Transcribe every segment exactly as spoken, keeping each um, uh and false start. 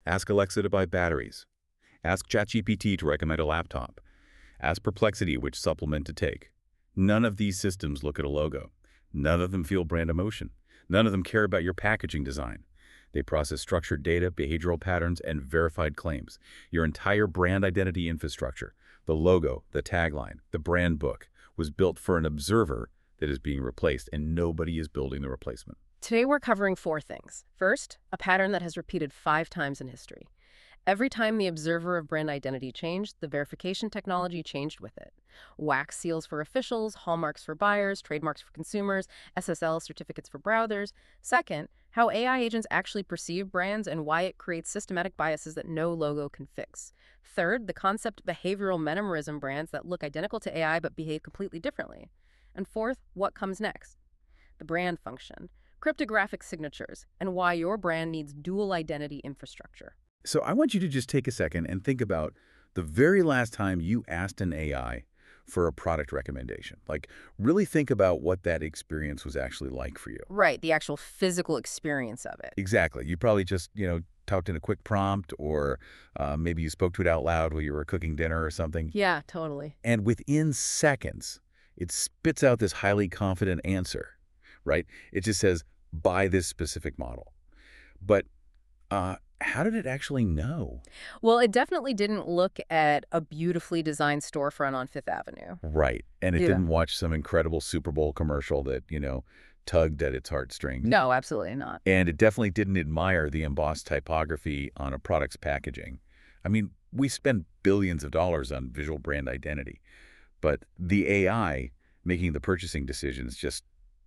Ask Alexa to buy batteries. Ask ChatGPT to recommend a laptop. Ask Perplexity which supplement to take. None of these systems look at a logo. None of them feel brand emotion. None of them care about your packaging design. They process structured data, behavioral patterns, and verified claims. Your entire brand identity infrastructure, the logo, the tagline, the brand book, was built for an observer that is being replaced, and nobody is building the replacement. Today we're covering four things. First, a pattern that has repeated five times in history. Every time the observer of brand identity changed, the verification technology changed with it. Wax seals for officials, hallmarks for buyers, trademarks for consumers, S S L certificates for browsers. Second, how A I agents actually perceive brands and why it creates systematic biases that no logo can fix. Third, the concept of behavioral metamorism brands that look identical to A I but behave completely differently. And fourth, what comes next? The brand function, cryptographic signatures, and why your brand needs dual identity infrastructure. So I want you to just take a second and think about the very last time you asked an A I for a product recommendation. Like, really think about what that experience was actually like for you. Right, the actual physical experience of it. Exactly. You probably just, you know, typed in a quick prompt, or uh, maybe you spoke to it out loud while you were cooking dinner or something. Yeah, totally. And within seconds, it spits out this highly confident answer, right? It just says, buy this specific model. But uh, how did it actually know? Well, it definitely didn't look at a beautifully designed storefront on Fifth Avenue. Right. And it Yeah. didn't watch some incredible Super Bowl commercial that, you know, tugged at its heartstrings. No, absolutely not. And it definitely didn't admire the embossed typography on a product's packaging. I mean, we spend billions of dollars on visual brand identity, but the A I making the purchasing decisions just,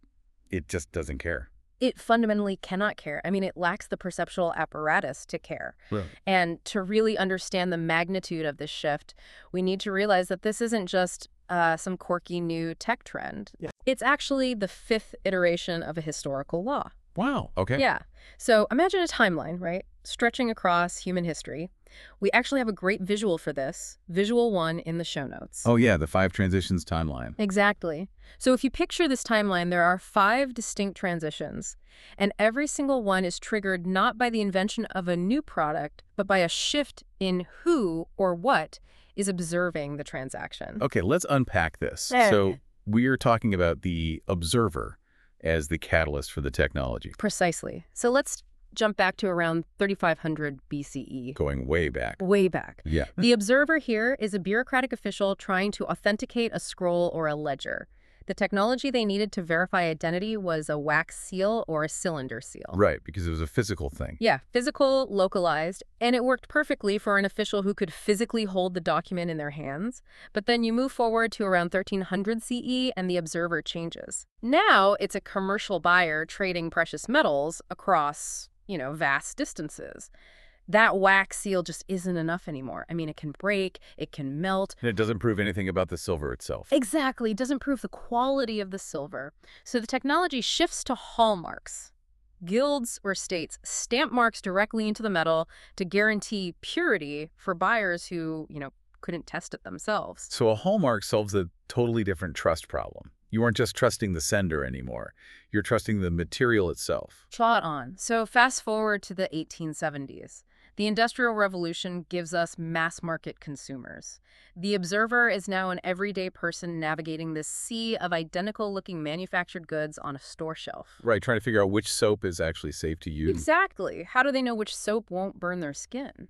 it just doesn't care. It fundamentally cannot care. I mean, it lacks the perceptual apparatus to care. Right. And to really understand the magnitude of this shift, we need to realize that this isn't just uh, some quirky new tech trend. Yeah. It's actually the fifth iteration of a historical law. Wow. Okay. Yeah. So imagine a timeline, right? Stretching across human history. We actually have a great visual for this, visual one in the show notes. Oh, yeah, the five transitions timeline. Exactly. So if you picture this timeline, there are five distinct transitions, and every single one is triggered not by the invention of a new product, but by a shift in who or what is observing the transaction. Okay, let's unpack this. Eh. So we are talking about the observer as the catalyst for the technology. Precisely. So let's jump back to around thirty-five hundred B C E. Going way back. Way back. Yeah. The observer here is a bureaucratic official trying to authenticate a scroll or a ledger. The technology they needed to verify identity was a wax seal or a cylinder seal. Right, because it was a physical thing. Yeah, physical, localized, and it worked perfectly for an official who could physically hold the document in their hands. But then you move forward to around thirteen hundred C E and the observer changes. Now it's a commercial buyer trading precious metals across, you know, vast distances. That wax seal just isn't enough anymore. I mean, it can break, it can melt. And it doesn't prove anything about the silver itself. Exactly. It doesn't prove the quality of the silver. So the technology shifts to hallmarks. Guilds or states stamp marks directly into the metal to guarantee purity for buyers who, you know, couldn't test it themselves. So a hallmark solves a totally different trust problem. You aren't just trusting the sender anymore. You're trusting the material itself. Spot on. So fast forward to the eighteen seventies. The Industrial Revolution gives us mass-market consumers. The observer is now an everyday person navigating this sea of identical-looking manufactured goods on a store shelf. Right, trying to figure out which soap is actually safe to use. Exactly. How do they know which soap won't burn their skin?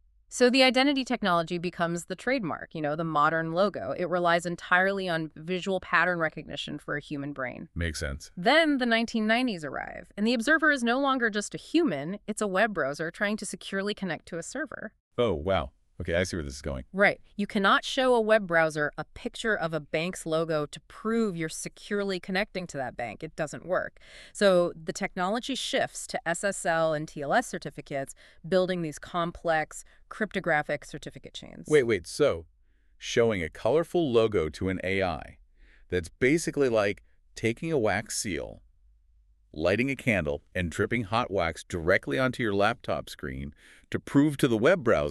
So the identity technology becomes the trademark, you know, the modern logo. It relies entirely on visual pattern recognition for a human brain. Makes sense. Then the nineteen nineties arrive, and the observer is no longer just a human, it's a web browser trying to securely connect to a server. Oh, wow. Okay, I see where this is going. Right. You cannot show a web browser a picture of a bank's logo to prove you're securely connecting to that bank. It doesn't work. So the technology shifts to S S L and T L S certificates, building these complex cryptographic certificate chains. Wait, wait, so showing a colorful logo to an A I that's basically like taking a wax seal, lighting a candle, and dripping hot wax directly onto your laptop screen to prove to the web browser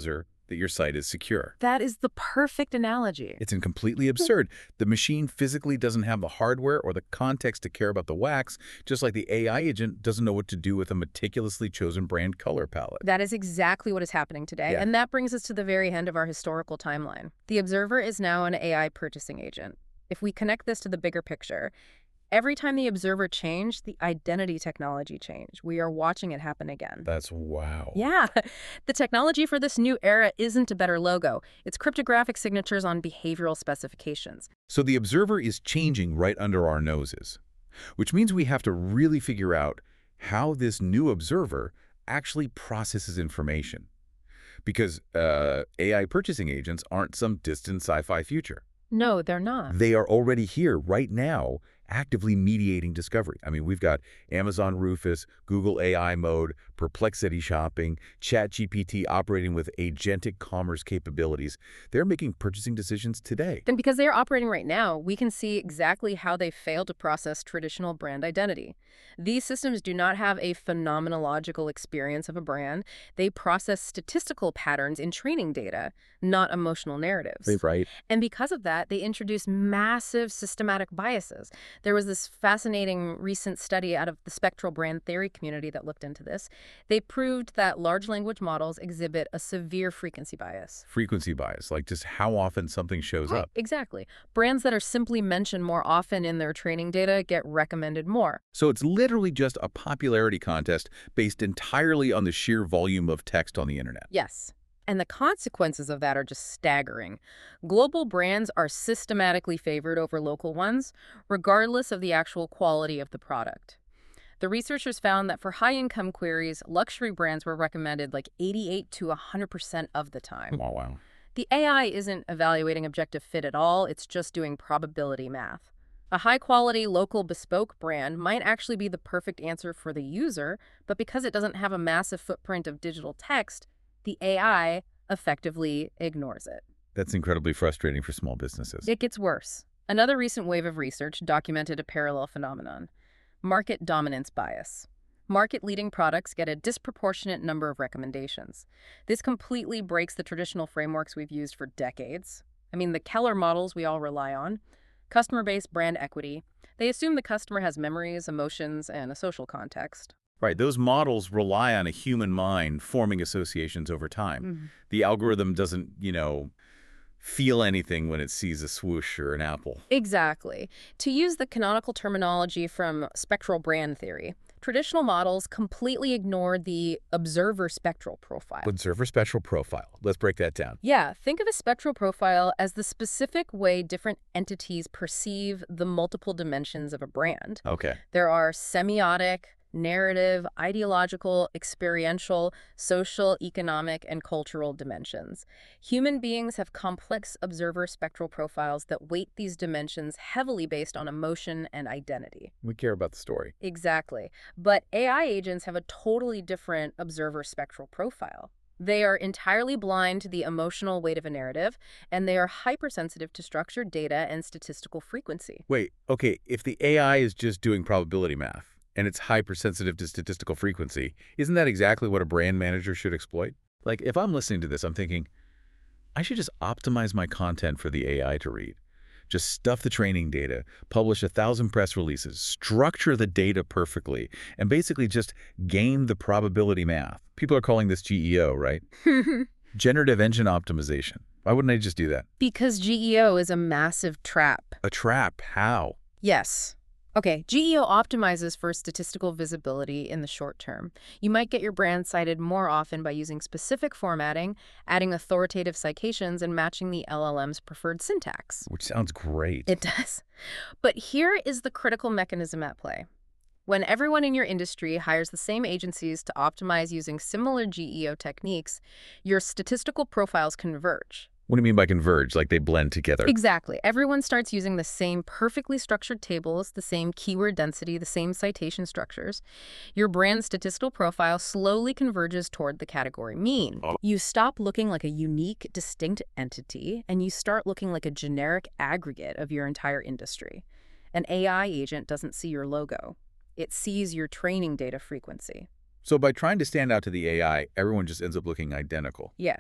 that your site is secure. That is the perfect analogy. It's completely absurd. The machine physically doesn't have the hardware or the context to care about the wax, just like the A I agent doesn't know what to do with a meticulously chosen brand color palette. That is exactly what is happening today, Yeah. and that brings us to the very end of our historical timeline. The observer is now an A I purchasing agent. If we connect this to the bigger picture, every time the observer changed, the identity technology changed. We are watching it happen again. That's wow. Yeah, the technology for this new era isn't a better logo. It's cryptographic signatures on behavioral specifications. So the observer is changing right under our noses, which means we have to really figure out how this new observer actually processes information. Because uh, A I purchasing agents aren't some distant sci-fi future. No, they're not. They are already here right now, actively mediating discovery. I mean, we've got Amazon Rufus, Google A I Mode, Perplexity Shopping, ChatGPT operating with agentic commerce capabilities. They're making purchasing decisions today. Then because they are operating right now, we can see exactly how they fail to process traditional brand identity. These systems do not have a phenomenological experience of a brand. They process statistical patterns in training data, not emotional narratives. Right. And because of that, they introduce massive systematic biases. There was this fascinating recent study out of the spectral brand theory community that looked into this. They proved that large language models exhibit a severe frequency bias. Frequency bias, like just how often something shows Right, up. exactly. Brands that are simply mentioned more often in their training data get recommended more. So it's literally just a popularity contest based entirely on the sheer volume of text on the internet. Yes. And the consequences of that are just staggering. Global brands are systematically favored over local ones, regardless of the actual quality of the product. The researchers found that for high-income queries, luxury brands were recommended like eighty-eight to one hundred percent of the time. Wow, wow. The A I isn't evaluating objective fit at all, it's just doing probability math. A high-quality, local, bespoke brand might actually be the perfect answer for the user, but because it doesn't have a massive footprint of digital text, the A I effectively ignores it. That's incredibly frustrating for small businesses. It gets worse. Another recent wave of research documented a parallel phenomenon: market dominance bias. Market-leading products get a disproportionate number of recommendations. This completely breaks the traditional frameworks we've used for decades. I mean, the Keller models we all rely on, customer-based brand equity, they assume the customer has memories, emotions, and a social context. Right, those models rely on a human mind forming associations over time. Mm-hmm. The algorithm doesn't, you know, feel anything when it sees a swoosh or an apple. Exactly. To use the canonical terminology from spectral brand theory, traditional models completely ignore the observer spectral profile. Observer spectral profile. Let's break that down. Yeah, think of a spectral profile as the specific way different entities perceive the multiple dimensions of a brand. Okay. There are semiotic, narrative, ideological, experiential, social, economic, and cultural dimensions. Human beings have complex observer spectral profiles that weight these dimensions heavily based on emotion and identity. We care about the story. Exactly. But A I agents have a totally different observer spectral profile. They are entirely blind to the emotional weight of a narrative, and they are hypersensitive to structured data and statistical frequency. Wait, okay, if the A I is just doing probability math, and it's hypersensitive to statistical frequency, isn't that exactly what a brand manager should exploit? Like, if I'm listening to this, I'm thinking, I should just optimize my content for the A I to read. Just stuff the training data, publish a thousand press releases, structure the data perfectly, and basically just game the probability math. People are calling this G E O, right? Generative engine optimization. Why wouldn't I just do that? Because G E O is a massive trap. A trap? How? Yes. Okay, G E O optimizes for statistical visibility in the short term. You might get your brand cited more often by using specific formatting, adding authoritative citations, and matching the L L M's preferred syntax. Which sounds great. It does. But here is the critical mechanism at play. When everyone in your industry hires the same agencies to optimize using similar G E O techniques, your statistical profiles converge. What do you mean by converge? Like they blend together? Exactly. Everyone starts using the same perfectly structured tables, the same keyword density, the same citation structures. Your brand statistical profile slowly converges toward the category mean. Oh. You stop looking like a unique, distinct entity, and you start looking like a generic aggregate of your entire industry. An A I agent doesn't see your logo. It sees your training data frequency. So by trying to stand out to the A I, everyone just ends up looking identical. Yes.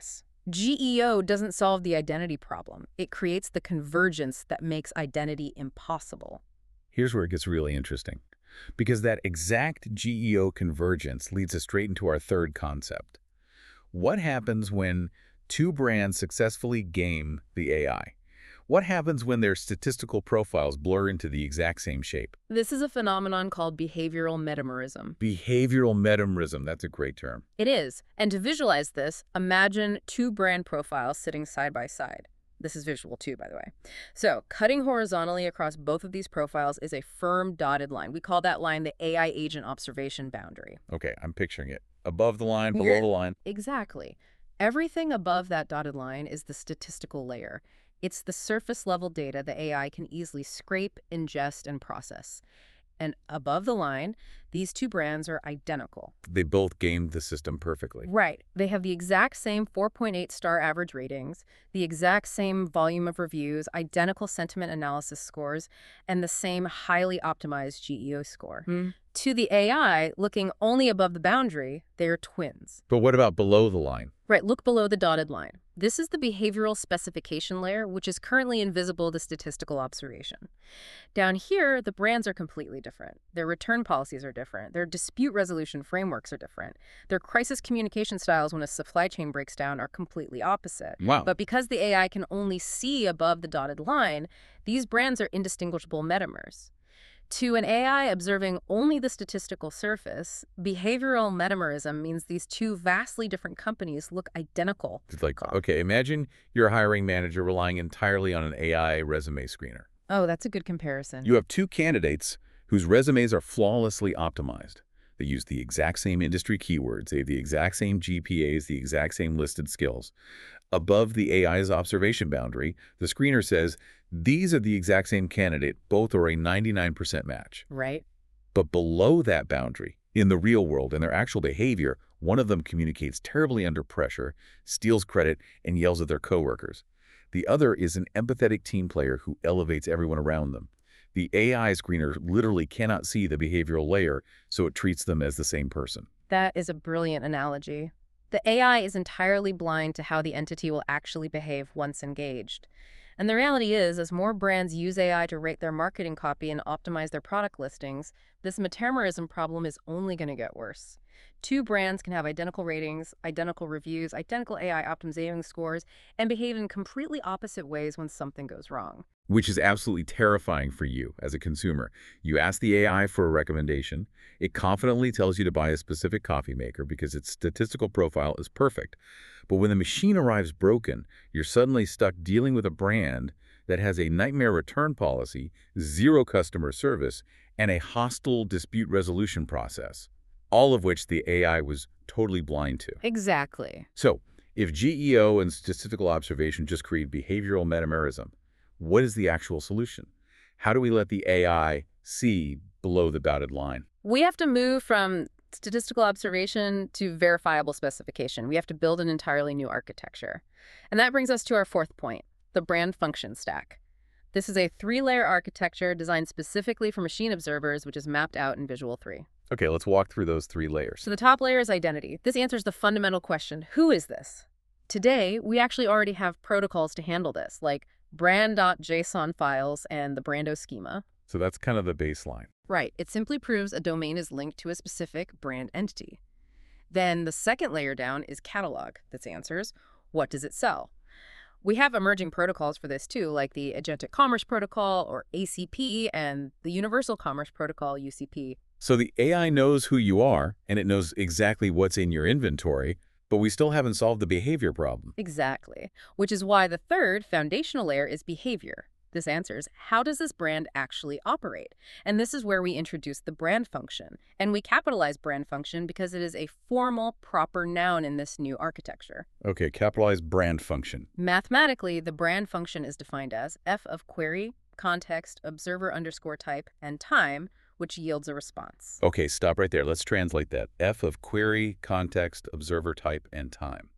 G E O doesn't solve the identity problem. It creates the convergence that makes identity impossible. Here's where it gets really interesting, because that exact G E O convergence leads us straight into our third concept. What happens when two brands successfully game the A I? What happens when their statistical profiles blur into the exact same shape? This is a phenomenon called behavioral metamerism. Behavioral metamerism, that's a great term. It is. And to visualize this, imagine two brand profiles sitting side by side. This is visual too, by the way. So cutting horizontally across both of these profiles is a firm dotted line. We call that line the A I agent observation boundary. Okay, I'm picturing it. Above the line, below You're- the line. Exactly. Everything above that dotted line is the statistical layer. It's the surface-level data the A I can easily scrape, ingest, and process. And above the line, these two brands are identical. They both gamed the system perfectly. Right. They have the exact same four point eight star average ratings, the exact same volume of reviews, identical sentiment analysis scores, and the same highly optimized G E O score. Hmm. To the A I, looking only above the boundary, they're twins. But what about below the line? Right, look below the dotted line. This is the behavioral specification layer, which is currently invisible to statistical observation. Down here, the brands are completely different. Their return policies are different. Their dispute resolution frameworks are different. Their crisis communication styles when a supply chain breaks down are completely opposite. Wow. But because the A I can only see above the dotted line, these brands are indistinguishable metamers. To an A I observing only the statistical surface, behavioral metamerism means these two vastly different companies look identical. It's like, okay, imagine you're a hiring manager relying entirely on an A I resume screener. Oh, that's a good comparison. You have two candidates whose resumes are flawlessly optimized. They use the exact same industry keywords. They have the exact same G P As, the exact same listed skills. Above the A I's observation boundary, the screener says, these are the exact same candidate. Both are a ninety-nine percent match. Right. But below that boundary, in the real world, in their actual behavior, one of them communicates terribly under pressure, steals credit, and yells at their coworkers. The other is an empathetic team player who elevates everyone around them. The A I screener literally cannot see the behavioral layer, so it treats them as the same person. That is a brilliant analogy. The A I is entirely blind to how the entity will actually behave once engaged. And the reality is, as more brands use A I to rate their marketing copy and optimize their product listings, this metamerism problem is only going to get worse. Two brands can have identical ratings, identical reviews, identical A I optimization scores, and behave in completely opposite ways when something goes wrong. Which is absolutely terrifying for you as a consumer. You ask the A I for a recommendation. It confidently tells you to buy a specific coffee maker because its statistical profile is perfect. But when the machine arrives broken, you're suddenly stuck dealing with a brand that has a nightmare return policy, zero customer service, and a hostile dispute resolution process, all of which the A I was totally blind to. Exactly. So, if G E O and statistical observation just create behavioral metamerism, what is the actual solution? How do we let the A I see below the dotted line? We have to move from statistical observation to verifiable specification. We have to build an entirely new architecture. And that brings us to our fourth point, the brand function stack. This is a three-layer architecture designed specifically for machine observers, which is mapped out in Visual three. Okay, let's walk through those three layers. So the top layer is identity. This answers the fundamental question, who is this? Today, we actually already have protocols to handle this, like brand.json files and the Brando schema. So that's kind of the baseline. Right. It simply proves a domain is linked to a specific brand entity. Then the second layer down is catalog. This answers, what does it sell? We have emerging protocols for this too, like the Agentic Commerce Protocol, or A C P, and the Universal Commerce Protocol, U C P. So the A I knows who you are, and it knows exactly what's in your inventory, but we still haven't solved the behavior problem. Exactly. Which is why the third foundational layer is behavior. This answers, how does this brand actually operate? And this is where we introduce the brand function. And we capitalize brand function because it is a formal, proper noun in this new architecture. Okay, capitalize brand function. Mathematically, the brand function is defined as f of query, context, observer underscore type, and time, which yields a response. Okay, stop right there. Let's translate that. F of query, context, observer type, and time.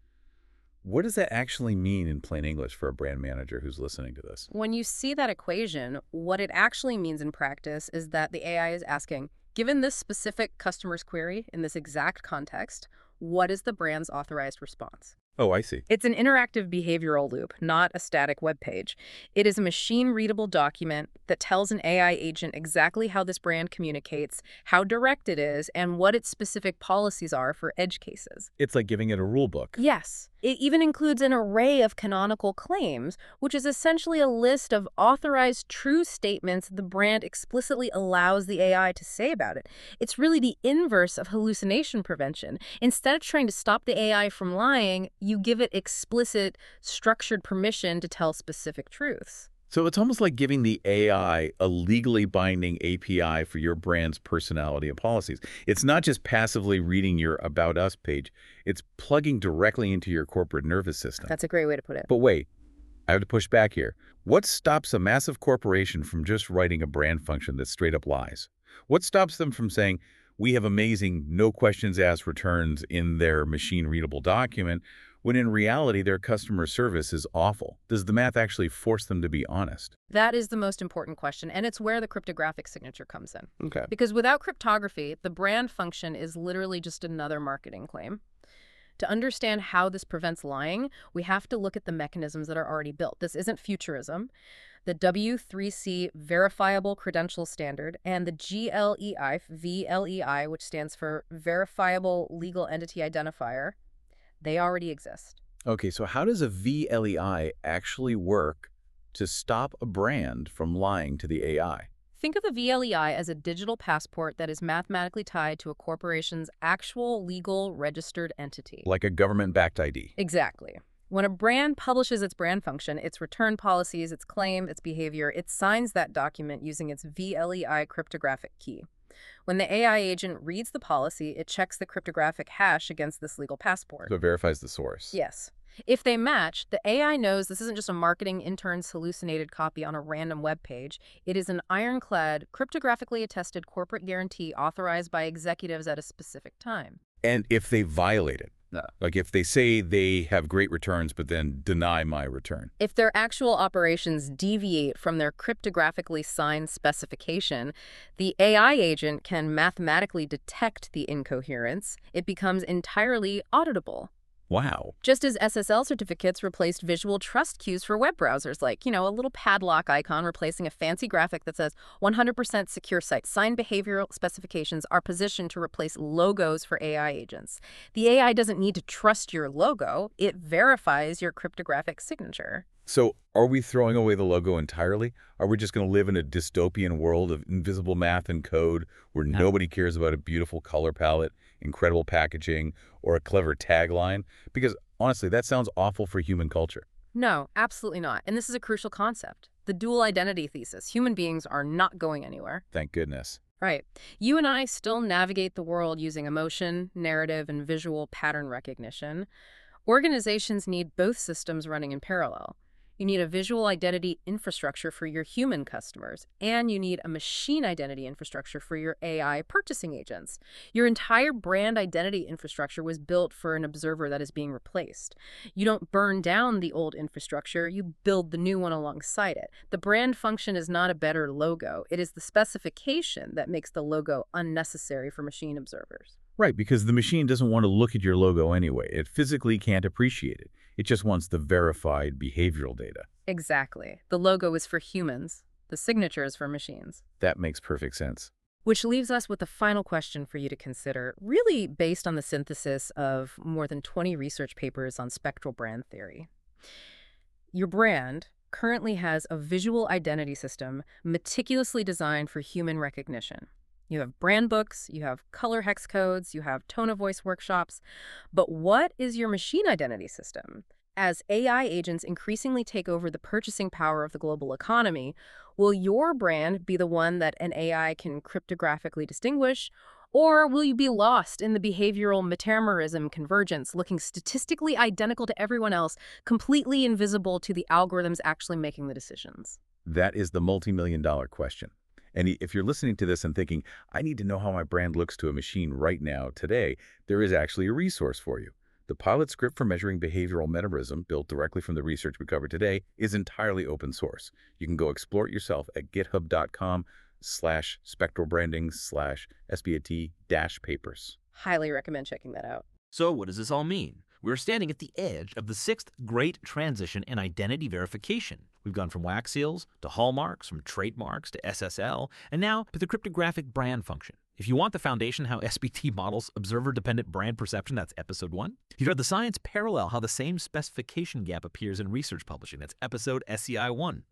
What does that actually mean in plain English for a brand manager who's listening to this? When you see that equation, what it actually means in practice is that the A I is asking, given this specific customer's query in this exact context, what is the brand's authorized response? Oh, I see. It's an interactive behavioral loop, not a static web page. It is a machine-readable document that tells an A I agent exactly how this brand communicates, how direct it is, and what its specific policies are for edge cases. It's like giving it a rule book. Yes. It even includes an array of canonical claims, which is essentially a list of authorized true statements the brand explicitly allows the A I to say about it. It's really the inverse of hallucination prevention. Instead of trying to stop the A I from lying, you give it explicit, structured permission to tell specific truths. So it's almost like giving the A I a legally binding A P I for your brand's personality and policies. It's not just passively reading your About Us page. It's plugging directly into your corporate nervous system. That's a great way to put it. But wait, I have to push back here. What stops a massive corporation from just writing a brand function that straight up lies? What stops them from saying, we have amazing no questions asked returns in their machine-readable document, when in reality their customer service is awful? Does the math actually force them to be honest? That is the most important question, and it's where the cryptographic signature comes in. Okay. Because without cryptography, the brand function is literally just another marketing claim. To understand how this prevents lying, we have to look at the mechanisms that are already built. This isn't futurism. The W three C Verifiable Credential Standard and the G L E I, V L E I, which stands for Verifiable Legal Entity Identifier, they already exist. Okay, so how does a V L E I actually work to stop a brand from lying to the A I? Think of the V L E I as a digital passport that is mathematically tied to a corporation's actual legal registered entity. Like a government-backed I D. Exactly. When a brand publishes its brand function, its return policies, its claim, its behavior, it signs that document using its V L E I cryptographic key. When the A I agent reads the policy, it checks the cryptographic hash against this legal passport. So it verifies the source. Yes. If they match, the A I knows this isn't just a marketing intern's hallucinated copy on a random web page. It is an ironclad, cryptographically attested corporate guarantee authorized by executives at a specific time. And if they violate it, No. like if they say they have great returns but then deny my return. If their actual operations deviate from their cryptographically signed specification, the A I agent can mathematically detect the incoherence. It becomes entirely auditable. Wow. Just as S S L certificates replaced visual trust cues for web browsers, like, you know, a little padlock icon replacing a fancy graphic that says one hundred percent secure site. Signed behavioral specifications are positioned to replace logos for A I agents. The A I doesn't need to trust your logo. It verifies your cryptographic signature. So are we throwing away the logo entirely? Are we just going to live in a dystopian world of invisible math and code where No. nobody cares about a beautiful color palette, incredible packaging, or a clever tagline? Because honestly, that sounds awful for human culture. No, absolutely not. And this is a crucial concept. The dual identity thesis. Human beings are not going anywhere. Thank goodness. Right. You and I still navigate the world using emotion, narrative, and visual pattern recognition. Organizations need both systems running in parallel. You need a visual identity infrastructure for your human customers, and you need a machine identity infrastructure for your A I purchasing agents. Your entire brand identity infrastructure was built for an observer that is being replaced. You don't burn down the old infrastructure, you build the new one alongside it. The brand function is not a better logo. It is the specification that makes the logo unnecessary for machine observers. Right, because the machine doesn't want to look at your logo anyway. It physically can't appreciate it. It just wants the verified behavioral data. Exactly. The logo is for humans. The signature is for machines. That makes perfect sense. Which leaves us with a final question for you to consider, really based on the synthesis of more than twenty research papers on spectral brand theory. Your brand currently has a visual identity system meticulously designed for human recognition. You have brand books, you have color hex codes, you have tone of voice workshops. But what is your machine identity system? As A I agents increasingly take over the purchasing power of the global economy, will your brand be the one that an A I can cryptographically distinguish? Or will you be lost in the behavioral metamerism convergence, looking statistically identical to everyone else, completely invisible to the algorithms actually making the decisions? That is the multi-million dollar question. And if you're listening to this and thinking, I need to know how my brand looks to a machine right now, today, there is actually a resource for you. The pilot script for measuring behavioral metamerism, built directly from the research we covered today, is entirely open source. You can go explore it yourself at github.com slash spectral branding slash SBAT dash papers. Highly recommend checking that out. So what does this all mean? We're standing at the edge of the sixth great transition in identity verification. We've gone from wax seals to hallmarks, from trademarks to S S L, and now to the cryptographic brand function. If you want the foundation how S B T models observer-dependent brand perception, that's episode one. If you read the science parallel how the same specification gap appears in research publishing, that's episode S C I one.